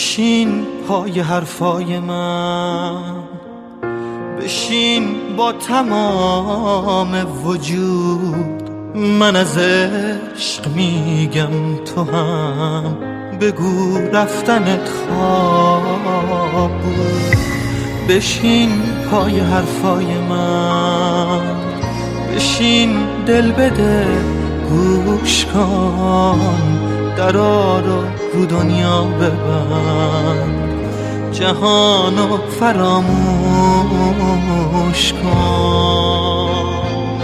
بشین پای حرفای من، بشین با تمام وجود. من از عشق میگم تو هم بگو رفتنت خواب بود. بشین پای حرفای من، بشین دل بده گوش کن، درا رو دنیا ببند، جهانو فراموش کن.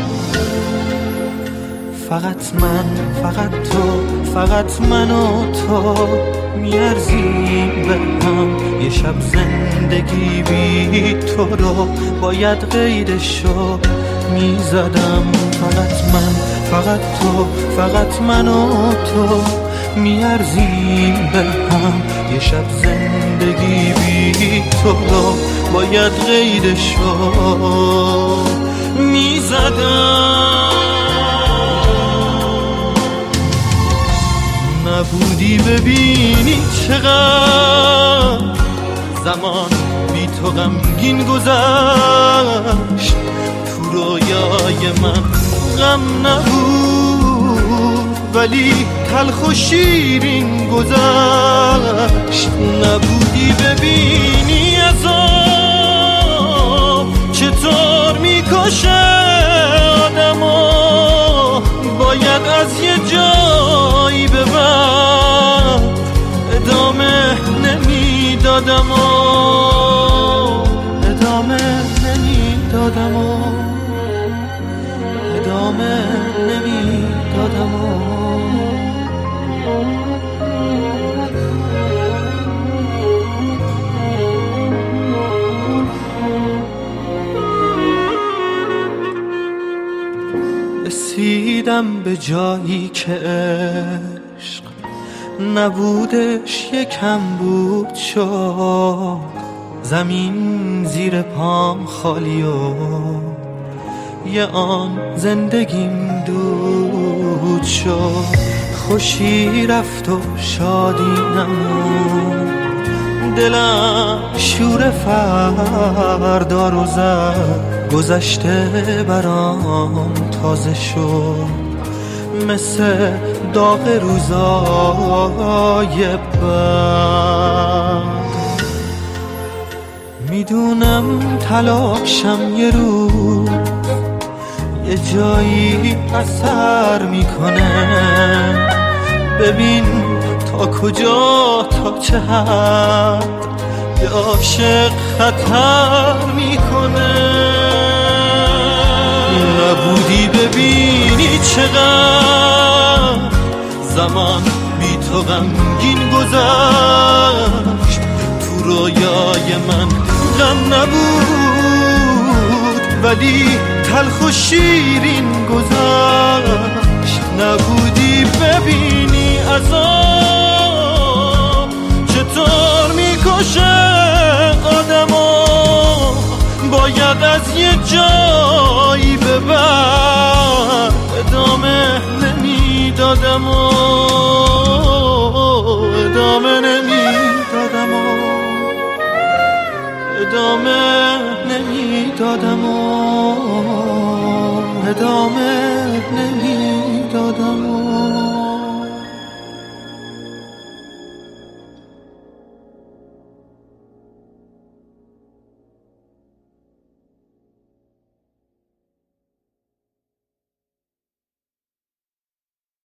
فقط من، فقط تو، فقط من و تو میارزیم به هم. یه شب زندگی بی تو رو باید قیدشو میزدم. فقط من، فقط تو، فقط من و تو میارزیم به هم. یه شب زندگی بی تو رو باید قیدشو میزدم. نبودی ببینی چقدر زمان بی تو غمگین گذشت. تو رویای من غم نبود ولی تلخ و شیرین گذشت. نبودی ببینی عذاب چطور میکشه آدمو، باید از یه جایی به بعد ادامه نمیدادم و ادامه نمیدادم و ادامه نمیدادم و رسیدم به جایی که عشق نبودش یکم بود شد. زمین زیر پام خالی و یه آن زندگیم دود شد. خوشی رفت و شادی نمون، دلم شور فردا رو زد. گذشته برام تازه شد مثل داغ روزای بعد. میدونم تلاشم یه روز یه جایی اثر میکنه. ببین تا کجا، تا چه حد یه عاشق خطر میکنه. نبودی ببینی چقدر زمان بی تو غمگین گذشت. تو رویای من غم نبود ولی تلخ و شیرین گذشت. نبودی ببینی عذاب چطور میکشه آدمو، باید از یه جایی به بعد ادامه نمیدادم و ادامه نمیدادم و ادامه نمیدادم و ادامه نمیدادم.